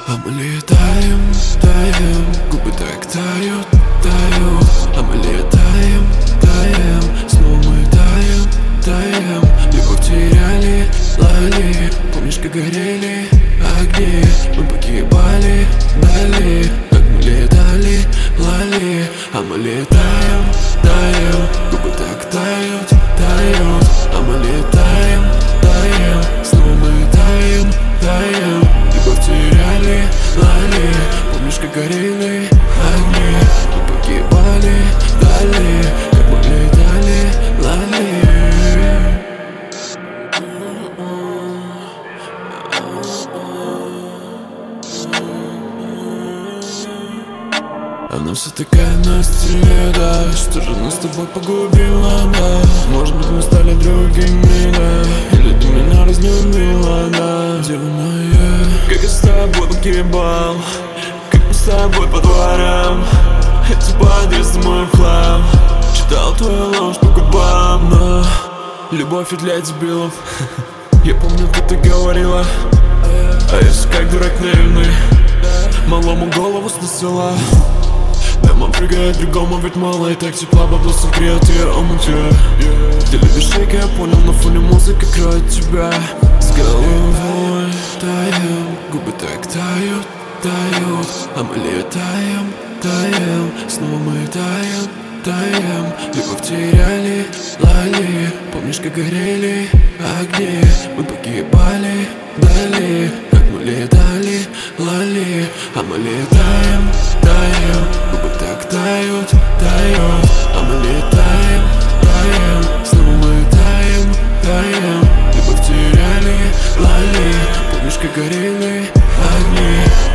А мы летаем, таем, губы так тают, тают. А мы летаем, таем, снова мы таем, таем. Любовь теряли, лали, помнишь, как горели огни? Мы погибали, дали, как мы летали, лали. А мы летаем, таем, губы так тают, тают. А мы летаем, таем, снова мы таем, таем. Любовь теряли, лали, помнишь, как горели огни? Мы погибали, дали, как мы летали, лали. Она вся такая на стиле, да. Что же нас с тобой погубило, да? Может быть, мы стали другими, да? Или ты меня разнюнила, да? Дева моя, как я с тобой погибал, как мы с тобой по дворам. Эти подъезды мой хлам, читал твою ложь по губам. Но любовь и для дебилов. Я помню, как ты говорила, а я все как дурак наивный, малому голову сносила. Дома прыгает другому, ведь мало и так тепла, баблосом греет ее омутья. Ты любишь шейк, я понял, на фоне музыка кроет тебя. С головой таем, губы так тают, тают. А мы летаем, таем, снова мы таем, таем. Любовь теряли, лали, помнишь, как горели огни? Мы погибали, дали, как мы летали, лали. А мы летаем, таем, губы так тают, тают. А мы летаем, таем, снова мы таем, таем. Любовь теряли, лали, помнишь, как горели огни?